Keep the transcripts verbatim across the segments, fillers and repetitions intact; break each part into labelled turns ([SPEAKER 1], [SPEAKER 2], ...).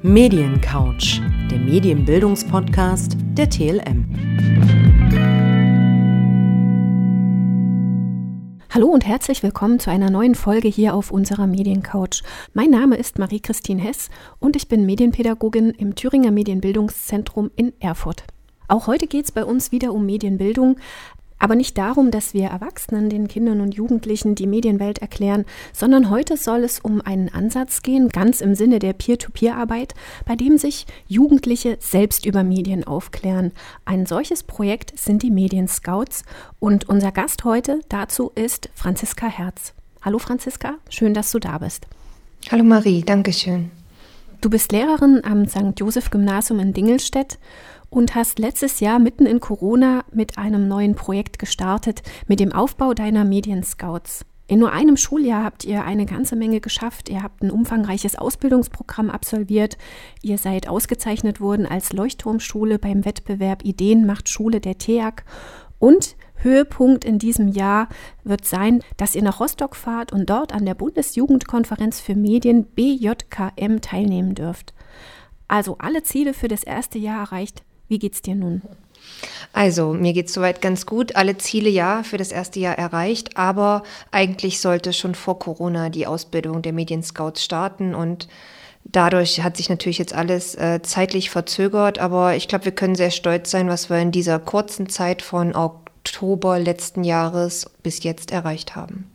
[SPEAKER 1] Mediencouch, der Medienbildungspodcast der T L M.
[SPEAKER 2] Hallo und herzlich willkommen zu einer neuen Folge hier auf unserer Mediencouch. Mein Name ist Marie-Christine Hess und ich bin Medienpädagogin im Thüringer Medienbildungszentrum in Erfurt. Auch heute geht es bei uns wieder um Medienbildung, aber nicht darum, dass wir Erwachsenen, den Kindern und Jugendlichen die Medienwelt erklären, sondern heute soll es um einen Ansatz gehen, ganz im Sinne der Peer-to-Peer-Arbeit, bei dem sich Jugendliche selbst über Medien aufklären. Ein solches Projekt sind die Medienscouts und unser Gast heute dazu ist Franziska Herz. Hallo Franziska, schön, dass du da bist.
[SPEAKER 3] Hallo Marie, danke schön.
[SPEAKER 2] Du bist Lehrerin am Sankt Joseph Gymnasium in Dingelstedt und hast letztes Jahr mitten in Corona mit einem neuen Projekt gestartet, mit dem Aufbau deiner Medienscouts. In nur einem Schuljahr habt ihr eine ganze Menge geschafft. Ihr habt ein umfangreiches Ausbildungsprogramm absolviert. Ihr seid ausgezeichnet worden als Leuchtturmschule beim Wettbewerb Ideen macht Schule der T E A G. Und Höhepunkt in diesem Jahr wird sein, dass ihr nach Rostock fahrt und dort an der Bundesjugendkonferenz für Medien B J K M teilnehmen dürft. Also alle Ziele für das erste Jahr erreicht. Wie geht's dir nun?
[SPEAKER 3] Also, mir geht's soweit ganz gut. Alle Ziele ja für das erste Jahr erreicht, aber eigentlich sollte schon vor Corona die Ausbildung der Medienscouts starten und dadurch hat sich natürlich jetzt alles äh, zeitlich verzögert, aber ich glaube, wir können sehr stolz sein, was wir in dieser kurzen Zeit von Oktober letzten Jahres bis jetzt erreicht haben.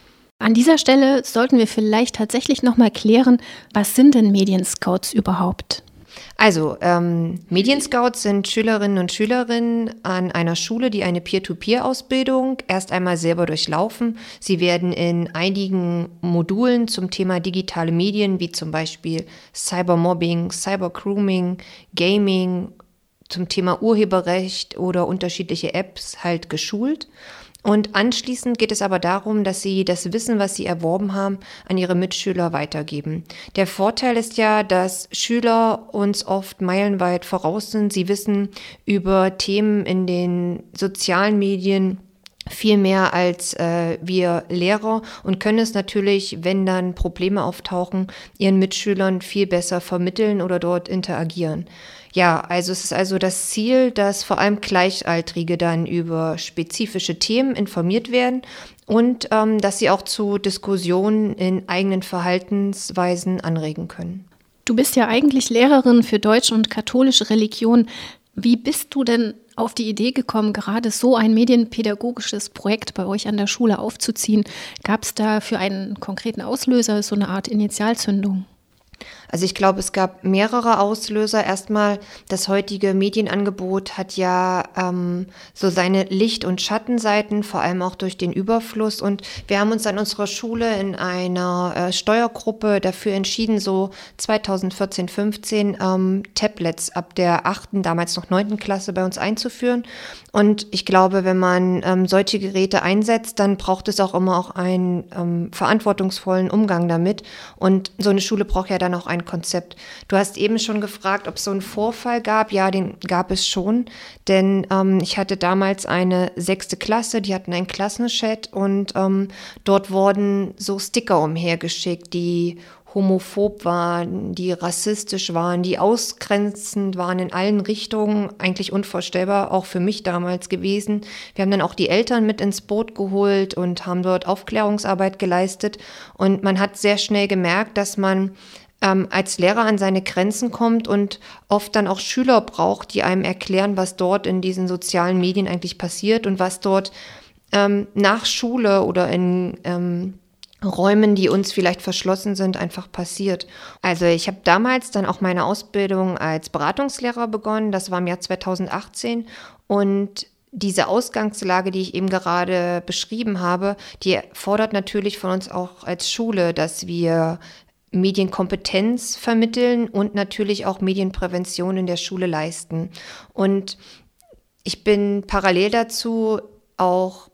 [SPEAKER 2] An dieser Stelle sollten wir vielleicht tatsächlich nochmal klären, was sind denn Medienscouts überhaupt?
[SPEAKER 3] Also, ähm, Medienscouts sind Schülerinnen und Schülerinnen an einer Schule, die eine Peer-to-Peer-Ausbildung erst einmal selber durchlaufen. Sie werden in einigen Modulen zum Thema digitale Medien, wie zum Beispiel Cybermobbing, Cybergrooming, Gaming, zum Thema Urheberrecht oder unterschiedliche Apps halt geschult. Und anschließend geht es aber darum, dass sie das Wissen, was sie erworben haben, an ihre Mitschüler weitergeben. Der Vorteil ist ja, dass Schüler uns oft meilenweit voraus sind. Sie wissen über Themen in den sozialen Medien viel mehr als äh, wir Lehrer und können es natürlich, wenn dann Probleme auftauchen, ihren Mitschülern viel besser vermitteln oder dort interagieren. Ja, also es ist also das Ziel, dass vor allem Gleichaltrige dann über spezifische Themen informiert werden und ähm, dass sie auch zu Diskussionen in eigenen Verhaltensweisen anregen können.
[SPEAKER 2] Du bist ja eigentlich Lehrerin für Deutsch und katholische Religion. Wie bist du denn auf die Idee gekommen, gerade so ein medienpädagogisches Projekt bei euch an der Schule aufzuziehen? Gab es da für einen konkreten Auslöser so eine Art Initialzündung?
[SPEAKER 3] Also ich glaube, es gab mehrere Auslöser. Erstmal, das heutige Medienangebot hat ja ähm, so seine Licht- und Schattenseiten, vor allem auch durch den Überfluss. Und wir haben uns an unserer Schule in einer äh, Steuergruppe dafür entschieden, so zweitausendvierzehn, fünfzehn ähm, Tablets ab der achten, damals noch neunten Klasse bei uns einzuführen. Und ich glaube, wenn man ähm, solche Geräte einsetzt, dann braucht es auch immer auch einen ähm, verantwortungsvollen Umgang damit. Und so eine Schule braucht ja dann auch ein Konzept. Du hast eben schon gefragt, ob es so einen Vorfall gab. Ja, den gab es schon, denn ähm, ich hatte damals eine sechste Klasse, die hatten einen Klassenchat und ähm, dort wurden so Sticker umhergeschickt, die homophob waren, die rassistisch waren, die ausgrenzend waren in allen Richtungen, eigentlich unvorstellbar, auch für mich damals gewesen. Wir haben dann auch die Eltern mit ins Boot geholt und haben dort Aufklärungsarbeit geleistet und man hat sehr schnell gemerkt, dass man ähm, als Lehrer an seine Grenzen kommt und oft dann auch Schüler braucht, die einem erklären, was dort in diesen sozialen Medien eigentlich passiert und was dort ähm, nach Schule oder in ähm, Räumen, die uns vielleicht verschlossen sind, einfach passiert. Also ich habe damals dann auch meine Ausbildung als Beratungslehrer begonnen, das war im Jahr zweitausendachtzehn und diese Ausgangslage, die ich eben gerade beschrieben habe, die fordert natürlich von uns auch als Schule, dass wir Medienkompetenz vermitteln und natürlich auch Medienprävention in der Schule leisten. Und ich bin parallel dazu auch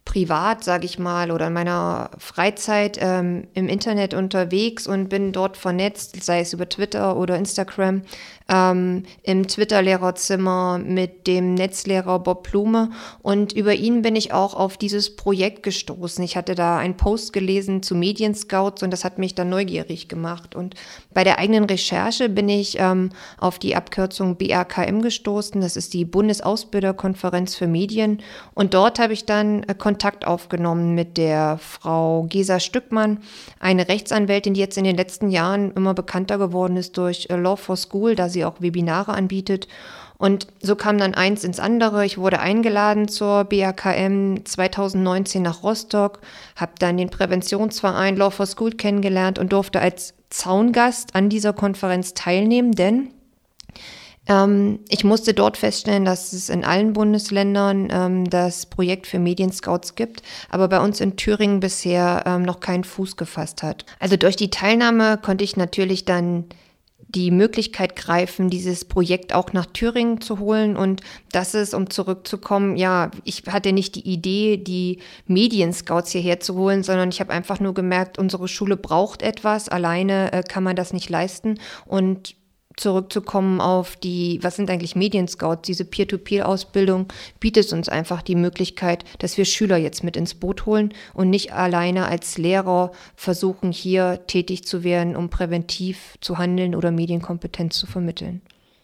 [SPEAKER 3] privat, sage ich mal, oder in meiner Freizeit ähm, im Internet unterwegs und bin dort vernetzt, sei es über Twitter oder Instagram, ähm, im Twitter-Lehrerzimmer mit dem Netzlehrer Bob Blume. Und über ihn bin ich auch auf dieses Projekt gestoßen. Ich hatte da einen Post gelesen zu Medienscouts und das hat mich dann neugierig gemacht. Und bei der eigenen Recherche bin ich ähm, auf die Abkürzung B A K M gestoßen. Das ist die Bundesausbilderkonferenz für Medien. Und dort habe ich dann äh, Kontakt aufgenommen mit der Frau Gesa Stückmann, eine Rechtsanwältin, die jetzt in den letzten Jahren immer bekannter geworden ist durch äh, Law for School, da sie auch Webinare anbietet. Und so kam dann eins ins andere. Ich wurde eingeladen zur B A K M zwanzig neunzehn nach Rostock, habe dann den Präventionsverein Law for School kennengelernt und durfte als Zaungast an dieser Konferenz teilnehmen, denn ähm, ich musste dort feststellen, dass es in allen Bundesländern ähm, das Projekt für Medienscouts gibt, aber bei uns in Thüringen bisher ähm, noch keinen Fuß gefasst hat. Also durch die Teilnahme konnte ich natürlich dann die Möglichkeit greifen, dieses Projekt auch nach Thüringen zu holen. Und das ist, um zurückzukommen, ja, ich hatte nicht die Idee, die Medienscouts hierher zu holen, sondern ich habe einfach nur gemerkt, unsere Schule braucht etwas, alleine äh, kann man das nicht leisten. Und zurückzukommen auf die, was sind eigentlich Medienscouts? Diese Peer-to-Peer-Ausbildung bietet uns einfach die Möglichkeit, dass wir Schüler jetzt mit ins Boot holen und nicht alleine als Lehrer versuchen, hier tätig zu werden, um präventiv zu handeln oder Medienkompetenz zu vermitteln.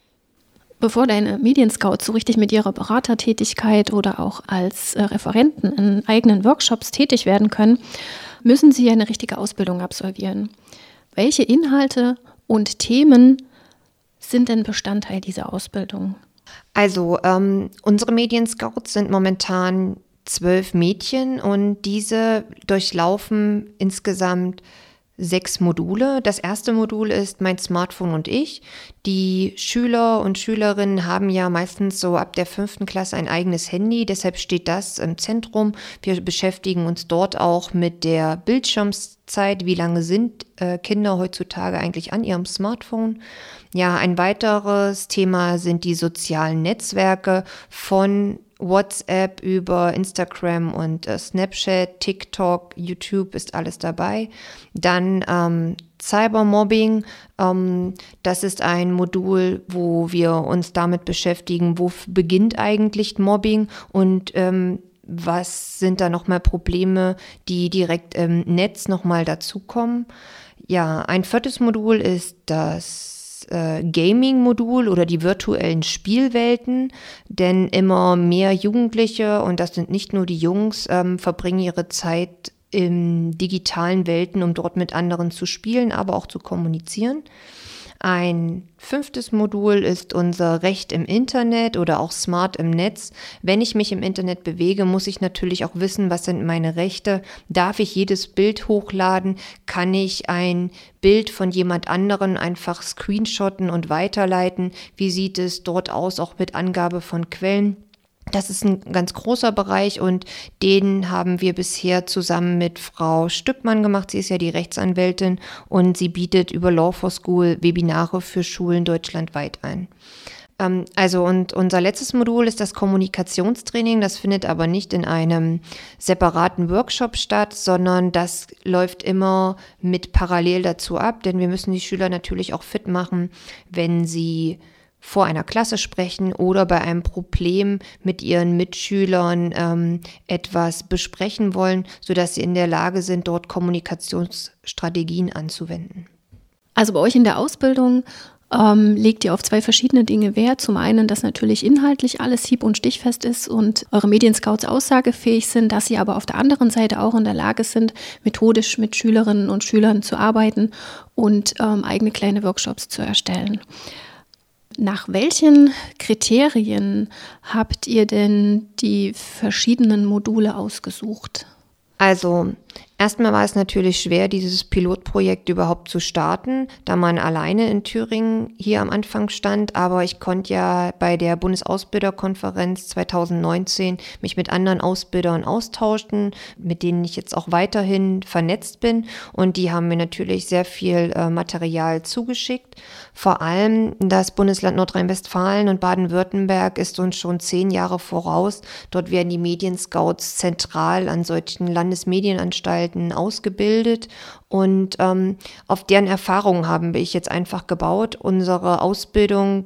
[SPEAKER 2] Bevor deine Medienscouts so richtig mit ihrer Beratertätigkeit oder auch als äh, Referenten in eigenen Workshops tätig werden können, müssen sie eine richtige Ausbildung absolvieren. Welche Inhalte und Themen sind denn Bestandteil dieser Ausbildung?
[SPEAKER 3] Also ähm, unsere Medienscouts sind momentan zwölf Mädchen und diese durchlaufen insgesamt sechs Module. Das erste Modul ist Mein Smartphone und ich. Die Schüler und Schülerinnen haben ja meistens so ab der fünften Klasse ein eigenes Handy, deshalb steht das im Zentrum. Wir beschäftigen uns dort auch mit der Bildschirmzeit. Wie lange sind äh, Kinder heutzutage eigentlich an ihrem Smartphone? Ja, ein weiteres Thema sind die sozialen Netzwerke von WhatsApp über Instagram und äh, Snapchat, TikTok, YouTube ist alles dabei. Dann ähm, Cybermobbing, ähm, das ist ein Modul, wo wir uns damit beschäftigen, wo beginnt eigentlich Mobbing und ähm, was sind da nochmal Probleme, die direkt im Netz nochmal dazukommen. Ja, ein viertes Modul ist das Gaming-Modul oder die virtuellen Spielwelten, denn immer mehr Jugendliche, und das sind nicht nur die Jungs, ähm, verbringen ihre Zeit in digitalen Welten, um dort mit anderen zu spielen, aber auch zu kommunizieren. Ein fünftes Modul ist unser Recht im Internet oder auch Smart im Netz. Wenn ich mich im Internet bewege, muss ich natürlich auch wissen, was sind meine Rechte. Darf ich jedes Bild hochladen? Kann ich ein Bild von jemand anderen einfach screenshotten und weiterleiten? Wie sieht es dort aus, auch mit Angabe von Quellen? Das ist ein ganz großer Bereich und den haben wir bisher zusammen mit Frau Stückmann gemacht. Sie ist ja die Rechtsanwältin und sie bietet über Law for School Webinare für Schulen deutschlandweit ein. Ähm, also und unser letztes Modul ist das Kommunikationstraining. Das findet aber nicht in einem separaten Workshop statt, sondern das läuft immer mit parallel dazu ab, denn wir müssen die Schüler natürlich auch fit machen, wenn sie vor einer Klasse sprechen oder bei einem Problem mit ihren Mitschülern ähm, etwas besprechen wollen, sodass sie in der Lage sind, dort Kommunikationsstrategien anzuwenden.
[SPEAKER 2] Also bei euch in der Ausbildung ähm, legt ihr auf zwei verschiedene Dinge Wert. Zum einen, dass natürlich inhaltlich alles hieb- und stichfest ist und eure Medienscouts aussagefähig sind, dass sie aber auf der anderen Seite auch in der Lage sind, methodisch mit Schülerinnen und Schülern zu arbeiten und ähm, eigene kleine Workshops zu erstellen. Nach welchen Kriterien habt ihr denn die verschiedenen Module ausgesucht?
[SPEAKER 3] Also Erstmal war es natürlich schwer, dieses Pilotprojekt überhaupt zu starten, da man alleine in Thüringen hier am Anfang stand. Aber ich konnte ja bei der Bundesausbilderkonferenz zwanzig neunzehn mich mit anderen Ausbildern austauschen, mit denen ich jetzt auch weiterhin vernetzt bin. Und die haben mir natürlich sehr viel äh, Material zugeschickt. Vor allem das Bundesland Nordrhein-Westfalen und Baden-Württemberg ist uns schon zehn Jahre voraus. Dort werden die Medienscouts zentral an solchen Landesmedienanstalten ausgebildet und ähm, auf deren Erfahrungen haben wir jetzt einfach gebaut. Unsere Ausbildung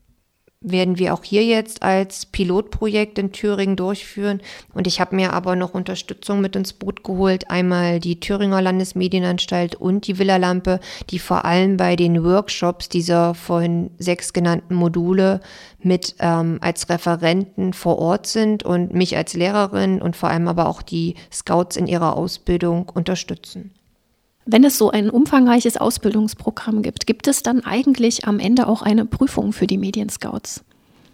[SPEAKER 3] werden wir auch hier jetzt als Pilotprojekt in Thüringen durchführen. Und ich habe mir aber noch Unterstützung mit ins Boot geholt. Einmal die Thüringer Landesmedienanstalt und die Villa Lampe, die vor allem bei den Workshops dieser vorhin sechs genannten Module mit ähm, als Referenten vor Ort sind und mich als Lehrerin und vor allem aber auch die Scouts in ihrer Ausbildung unterstützen.
[SPEAKER 2] Wenn es so ein umfangreiches Ausbildungsprogramm gibt, gibt es dann eigentlich am Ende auch eine Prüfung für die Medienscouts?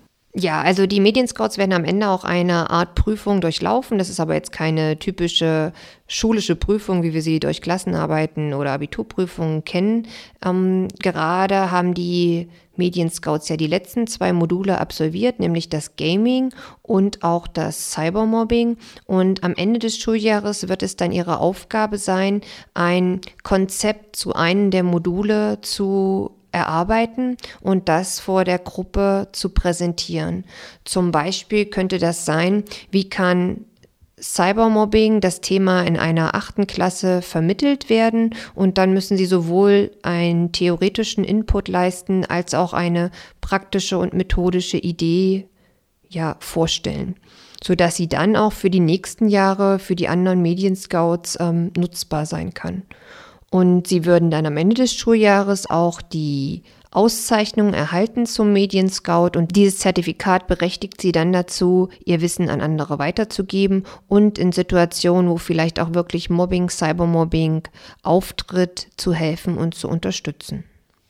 [SPEAKER 3] Ja, also die Medienscouts werden am Ende auch eine Art Prüfung durchlaufen. Das ist aber jetzt keine typische schulische Prüfung, wie wir sie durch Klassenarbeiten oder Abiturprüfungen kennen. Ähm, gerade haben die Medienscouts ja die letzten zwei Module absolviert, nämlich das Gaming und auch das Cybermobbing. Und am Ende des Schuljahres wird es dann ihre Aufgabe sein, ein Konzept zu einem der Module zu erarbeiten und das vor der Gruppe zu präsentieren. Zum Beispiel könnte das sein, wie kann Cybermobbing, das Thema in einer achten Klasse vermittelt werden, und dann müssen sie sowohl einen theoretischen Input leisten, als auch eine praktische und methodische Idee ja, vorstellen, sodass sie dann auch für die nächsten Jahre für die anderen Medienscouts ähm, nutzbar sein kann. Und sie würden dann am Ende des Schuljahres auch die Auszeichnung erhalten zum Medienscout, und dieses Zertifikat berechtigt sie dann dazu, ihr Wissen an andere weiterzugeben und in Situationen, wo vielleicht auch wirklich Mobbing, Cybermobbing auftritt, zu helfen und zu unterstützen.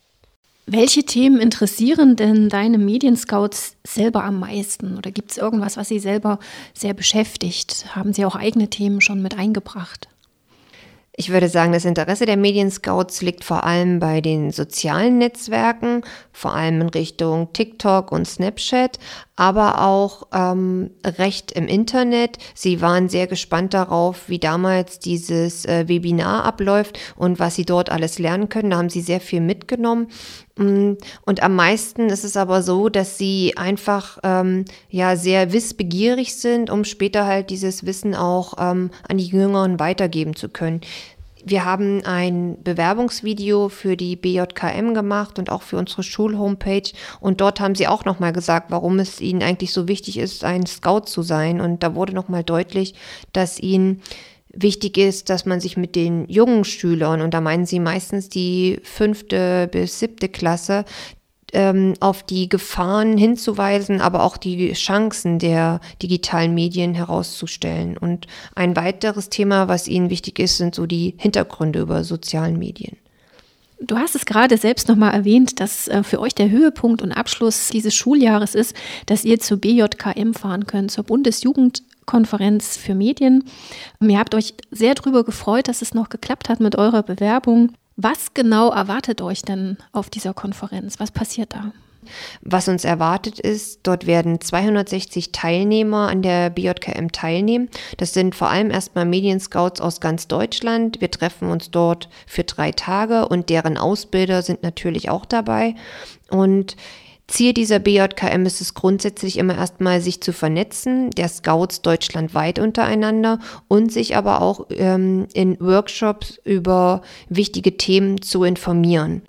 [SPEAKER 2] Welche Themen interessieren denn deine Medienscouts selber am meisten? Oder gibt es irgendwas, was sie selber sehr beschäftigt? Haben sie auch eigene Themen schon mit eingebracht?
[SPEAKER 3] Ich würde sagen, das Interesse der Medienscouts liegt vor allem bei den sozialen Netzwerken, vor allem in Richtung TikTok und Snapchat, aber auch ähm, recht im Internet. Sie waren sehr gespannt darauf, wie damals dieses äh, Webinar abläuft und was sie dort alles lernen können. Da haben sie sehr viel mitgenommen. Und am meisten ist es aber so, dass sie einfach ähm, ja sehr wissbegierig sind, um später halt dieses Wissen auch ähm, an die Jüngeren weitergeben zu können. Wir haben ein Bewerbungsvideo für die B J K M gemacht und auch für unsere Schulhomepage, und dort haben sie auch nochmal gesagt, warum es ihnen eigentlich so wichtig ist, ein Scout zu sein, und da wurde nochmal deutlich, dass ihnen wichtig ist, dass man sich mit den jungen Schülern, und da meinen sie meistens die fünfte bis siebte Klasse, ähm, auf die Gefahren hinzuweisen, aber auch die Chancen der digitalen Medien herauszustellen. Und ein weiteres Thema, was ihnen wichtig ist, sind so die Hintergründe über sozialen Medien.
[SPEAKER 2] Du hast es gerade selbst nochmal erwähnt, dass äh, für euch der Höhepunkt und Abschluss dieses Schuljahres ist, dass ihr zur B J K M fahren könnt, zur Bundesjugendkonferenz für Medien. Ihr habt euch sehr darüber gefreut, dass es noch geklappt hat mit eurer Bewerbung. Was genau erwartet euch denn auf dieser Konferenz? Was passiert da?
[SPEAKER 3] Was uns erwartet ist, dort werden zweihundertsechzig Teilnehmer an der B J K M teilnehmen. Das sind vor allem erstmal Medienscouts aus ganz Deutschland. Wir treffen uns dort für drei Tage und deren Ausbilder sind natürlich auch dabei. Und Ziel dieser B J K M ist es grundsätzlich immer erstmal, sich zu vernetzen, der Scouts deutschlandweit untereinander, und sich aber auch ähm, in Workshops über wichtige Themen zu informieren.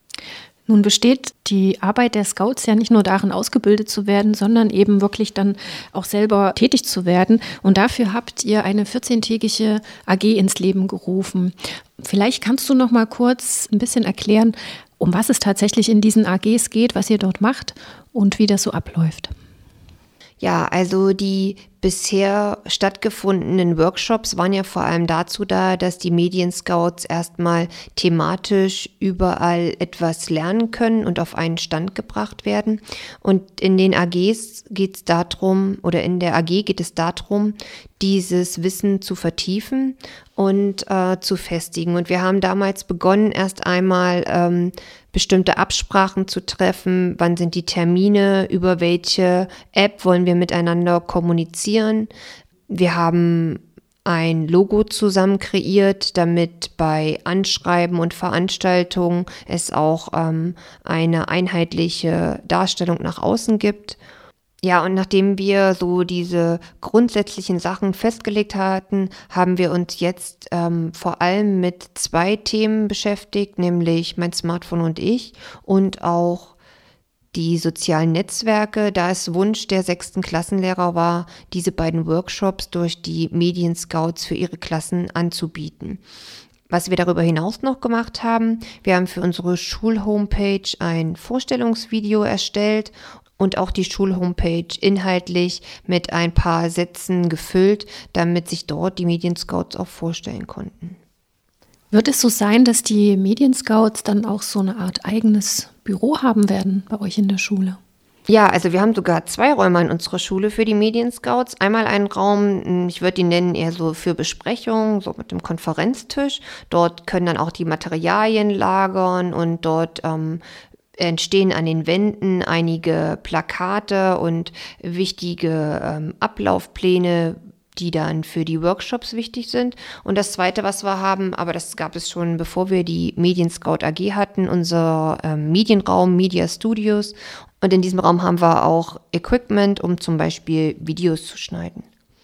[SPEAKER 2] Nun besteht die Arbeit der Scouts ja nicht nur darin, ausgebildet zu werden, sondern eben wirklich dann auch selber tätig zu werden. Und dafür habt ihr eine vierzehntägige A G ins Leben gerufen. Vielleicht kannst du noch mal kurz ein bisschen erklären, um was es tatsächlich in diesen A Gs geht, was ihr dort macht und wie das so abläuft.
[SPEAKER 3] Ja, also die bisher stattgefundenen Workshops waren ja vor allem dazu da, dass die Medienscouts erstmal thematisch überall etwas lernen können und auf einen Stand gebracht werden. Und in den A Gs geht es darum, oder in der A G geht es darum, dieses Wissen zu vertiefen und äh, zu festigen. Und wir haben damals begonnen, erst einmal ähm, bestimmte Absprachen zu treffen. Wann sind die Termine? Über welche App wollen wir miteinander kommunizieren? Wir haben ein Logo zusammen kreiert, damit bei Anschreiben und Veranstaltungen es auch ähm, eine einheitliche Darstellung nach außen gibt. Ja, und nachdem wir so diese grundsätzlichen Sachen festgelegt hatten, haben wir uns jetzt ähm, vor allem mit zwei Themen beschäftigt, nämlich mein Smartphone und ich und auch die sozialen Netzwerke, da es Wunsch der sechsten Klassenlehrer war, diese beiden Workshops durch die Medienscouts für ihre Klassen anzubieten. Was wir darüber hinaus noch gemacht haben, wir haben für unsere Schulhomepage ein Vorstellungsvideo erstellt und auch die Schulhomepage inhaltlich mit ein paar Sätzen gefüllt, damit sich dort die Medienscouts auch vorstellen konnten.
[SPEAKER 2] Wird es so sein, dass die Medienscouts dann auch so eine Art eigenes Büro haben werden bei euch in der Schule?
[SPEAKER 3] Ja, also wir haben sogar zwei Räume in unserer Schule für die Medienscouts. Einmal einen Raum, ich würde ihn nennen eher so für Besprechungen, so mit dem Konferenztisch. Dort können dann auch die Materialien lagern und dort ähm, entstehen an den Wänden einige Plakate und wichtige ähm, Ablaufpläne, die dann für die Workshops wichtig sind. Und das Zweite, was wir haben, aber das gab es schon, bevor wir die Medienscout A G hatten, unser ähm, Medienraum, Media Studios. Und in diesem Raum haben wir auch Equipment, um zum Beispiel Videos zu schneiden.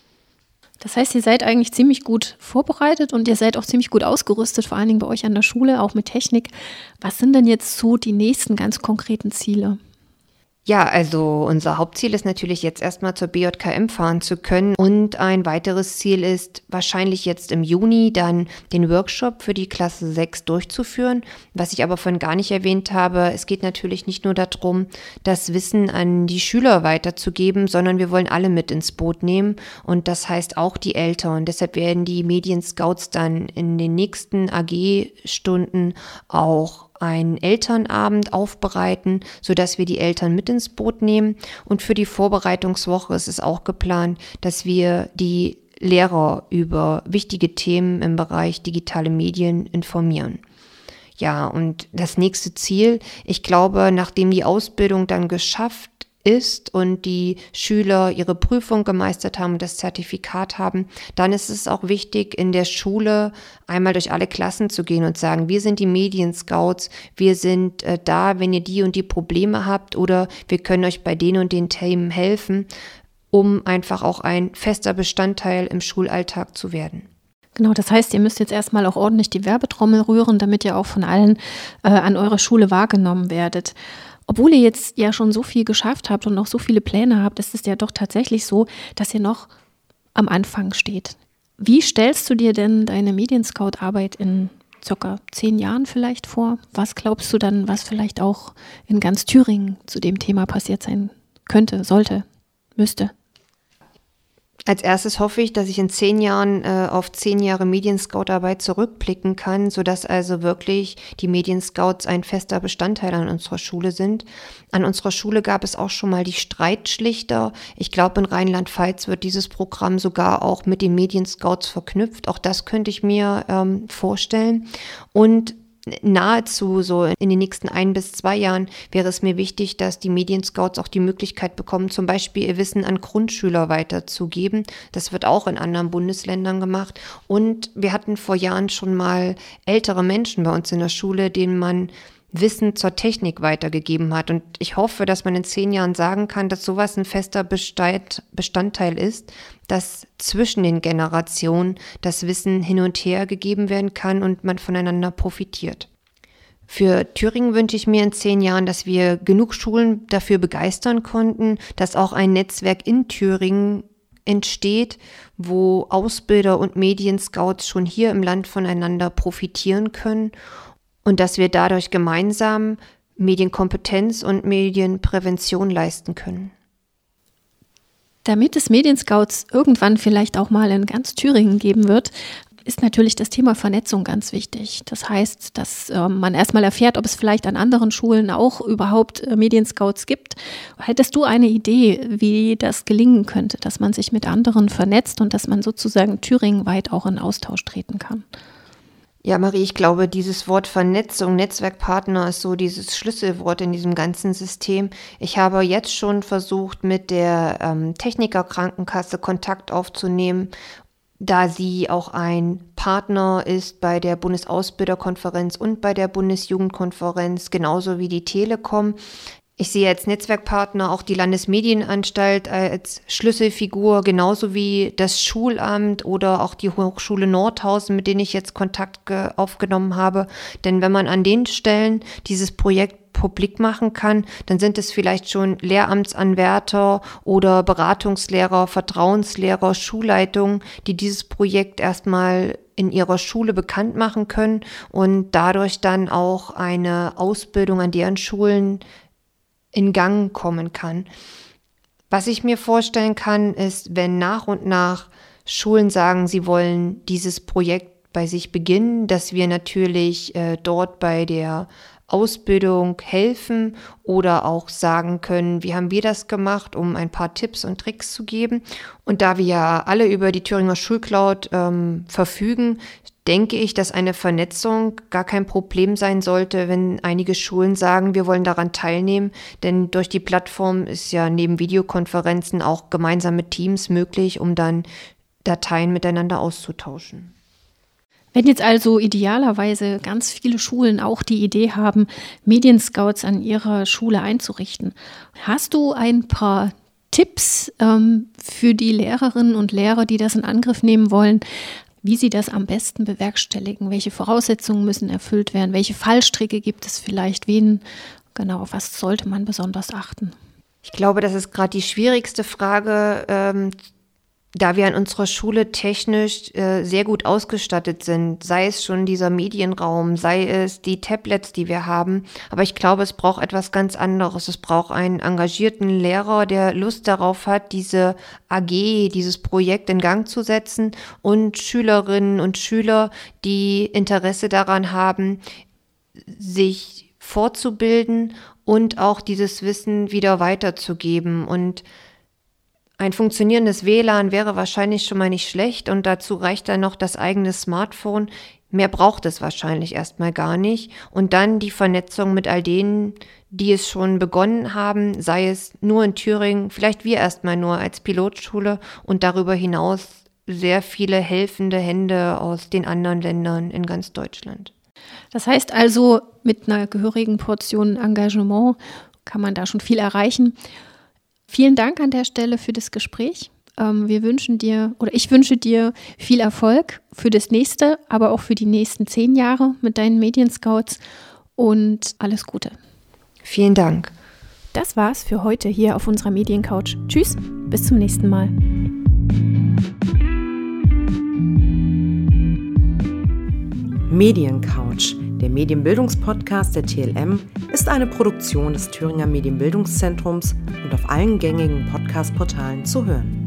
[SPEAKER 2] Das heißt, ihr seid eigentlich ziemlich gut vorbereitet und ihr seid auch ziemlich gut ausgerüstet, vor allen Dingen bei euch an der Schule, auch mit Technik. Was sind denn jetzt so die nächsten ganz konkreten Ziele?
[SPEAKER 3] Ja, also unser Hauptziel ist natürlich jetzt erstmal zur B J K M fahren zu können und ein weiteres Ziel ist wahrscheinlich jetzt im Juni dann den Workshop für die Klasse sechs durchzuführen. Was ich aber vorhin gar nicht erwähnt habe, es geht natürlich nicht nur darum, das Wissen an die Schüler weiterzugeben, sondern wir wollen alle mit ins Boot nehmen und das heißt auch die Eltern. Deshalb werden die Medienscouts dann in den nächsten A G-Stunden auch einen Elternabend aufbereiten, sodass wir die Eltern mit ins Boot nehmen. Und für die Vorbereitungswoche ist es auch geplant, dass wir die Lehrer über wichtige Themen im Bereich digitale Medien informieren. Ja, und das nächste Ziel, ich glaube, nachdem die Ausbildung dann geschafft ist und die Schüler ihre Prüfung gemeistert haben und das Zertifikat haben, dann ist es auch wichtig, in der Schule einmal durch alle Klassen zu gehen und sagen, wir sind die Medienscouts, wir sind äh, da, wenn ihr die und die Probleme habt oder wir können euch bei den und den Themen helfen, um einfach auch ein fester Bestandteil im Schulalltag zu werden.
[SPEAKER 2] Genau, das heißt, ihr müsst jetzt erstmal auch ordentlich die Werbetrommel rühren, damit ihr auch von allen äh, an eurer Schule wahrgenommen werdet. Obwohl ihr jetzt ja schon so viel geschafft habt und noch so viele Pläne habt, ist es ja doch tatsächlich so, dass ihr noch am Anfang steht. Wie stellst du dir denn deine Medienscout-Arbeit in circa zehn Jahren vielleicht vor? Was glaubst du dann, was vielleicht auch in ganz Thüringen zu dem Thema passiert sein könnte, sollte, müsste?
[SPEAKER 3] Als erstes hoffe ich, dass ich in zehn Jahren äh, auf zehn Jahre Medienscout-Arbeit zurückblicken kann, sodass also wirklich die Medienscouts ein fester Bestandteil an unserer Schule sind. An unserer Schule gab es auch schon mal die Streitschlichter. Ich glaube, in Rheinland-Pfalz wird dieses Programm sogar auch mit den Medienscouts verknüpft. Auch das könnte ich mir ähm, vorstellen. Und nahezu so in den nächsten ein bis zwei Jahren wäre es mir wichtig, dass die Medienscouts auch die Möglichkeit bekommen, zum Beispiel ihr Wissen an Grundschüler weiterzugeben. Das wird auch in anderen Bundesländern gemacht. Und wir hatten vor Jahren schon mal ältere Menschen bei uns in der Schule, denen man Wissen zur Technik weitergegeben hat. Und ich hoffe, dass man in zehn Jahren sagen kann, dass sowas ein fester Bestandteil ist, dass zwischen den Generationen das Wissen hin und her gegeben werden kann und man voneinander profitiert. Für Thüringen wünsche ich mir in zehn Jahren, dass wir genug Schulen dafür begeistern konnten, dass auch ein Netzwerk in Thüringen entsteht, wo Ausbilder und Medienscouts schon hier im Land voneinander profitieren können und dass wir dadurch gemeinsam Medienkompetenz und Medienprävention leisten können.
[SPEAKER 2] Damit es Medienscouts irgendwann vielleicht auch mal in ganz Thüringen geben wird, ist natürlich das Thema Vernetzung ganz wichtig. Das heißt, dass äh, man erstmal erfährt, ob es vielleicht an anderen Schulen auch überhaupt äh, Medienscouts gibt. Hättest du eine Idee, wie das gelingen könnte, dass man sich mit anderen vernetzt und dass man sozusagen thüringenweit auch in Austausch treten kann?
[SPEAKER 3] Ja, Marie, ich glaube, dieses Wort Vernetzung, Netzwerkpartner ist so dieses Schlüsselwort in diesem ganzen System. Ich habe jetzt schon versucht, mit der ähm, Technikerkrankenkasse Kontakt aufzunehmen, da sie auch ein Partner ist bei der Bundesausbilderkonferenz und bei der Bundesjugendkonferenz, genauso wie die Telekom. Ich sehe als Netzwerkpartner auch die Landesmedienanstalt als Schlüsselfigur, genauso wie das Schulamt oder auch die Hochschule Nordhausen, mit denen ich jetzt Kontakt ge- aufgenommen habe. Denn wenn man an den Stellen dieses Projekt publik machen kann, dann sind es vielleicht schon Lehramtsanwärter oder Beratungslehrer, Vertrauenslehrer, Schulleitungen, die dieses Projekt erstmal in ihrer Schule bekannt machen können und dadurch dann auch eine Ausbildung an deren Schulen in Gang kommen kann. Was ich mir vorstellen kann, ist, wenn nach und nach Schulen sagen, sie wollen dieses Projekt bei sich beginnen, dass wir natürlich äh, dort bei der Ausbildung helfen oder auch sagen können, wie haben wir das gemacht, um ein paar Tipps und Tricks zu geben. Und da wir ja alle über die Thüringer Schulcloud ähm, verfügen, denke ich, dass eine Vernetzung gar kein Problem sein sollte, wenn einige Schulen sagen, wir wollen daran teilnehmen. Denn durch die Plattform ist ja neben Videokonferenzen auch gemeinsame Teams möglich, um dann Dateien miteinander auszutauschen.
[SPEAKER 2] Wenn jetzt also idealerweise ganz viele Schulen auch die Idee haben, Medienscouts an ihrer Schule einzurichten, hast du ein paar Tipps ähm, für die Lehrerinnen und Lehrer, die das in Angriff nehmen wollen, wie sie das am besten bewerkstelligen? Welche Voraussetzungen müssen erfüllt werden? Welche Fallstricke gibt es vielleicht? Wen, genau, auf was sollte man besonders achten?
[SPEAKER 3] Ich glaube, das ist gerade die schwierigste Frage, ähm, da wir an unserer Schule technisch äh, sehr gut ausgestattet sind, sei es schon dieser Medienraum, sei es die Tablets, die wir haben. Aber ich glaube, es braucht etwas ganz anderes. Es braucht einen engagierten Lehrer, der Lust darauf hat, diese A G, dieses Projekt in Gang zu setzen und Schülerinnen und Schüler, die Interesse daran haben, sich fortzubilden und auch dieses Wissen wieder weiterzugeben. Und ein funktionierendes W L A N wäre wahrscheinlich schon mal nicht schlecht und dazu reicht dann noch das eigene Smartphone. Mehr braucht es wahrscheinlich erstmal gar nicht. Und dann die Vernetzung mit all denen, die es schon begonnen haben, sei es nur in Thüringen, vielleicht wir erstmal nur als Pilotschule und darüber hinaus sehr viele helfende Hände aus den anderen Ländern in ganz Deutschland.
[SPEAKER 2] Das heißt also, mit einer gehörigen Portion Engagement kann man da schon viel erreichen. Vielen Dank an der Stelle für das Gespräch. Wir wünschen dir, oder ich wünsche dir viel Erfolg für das nächste, aber auch für die nächsten zehn Jahre mit deinen Medienscouts und alles Gute.
[SPEAKER 3] Vielen Dank.
[SPEAKER 2] Das war's für heute hier auf unserer Mediencouch. Tschüss, bis zum nächsten Mal.
[SPEAKER 1] Mediencouch, der Medienbildungspodcast der T L M, ist eine Produktion des Thüringer Medienbildungszentrums und auf allen gängigen Podcast-Portalen zu hören.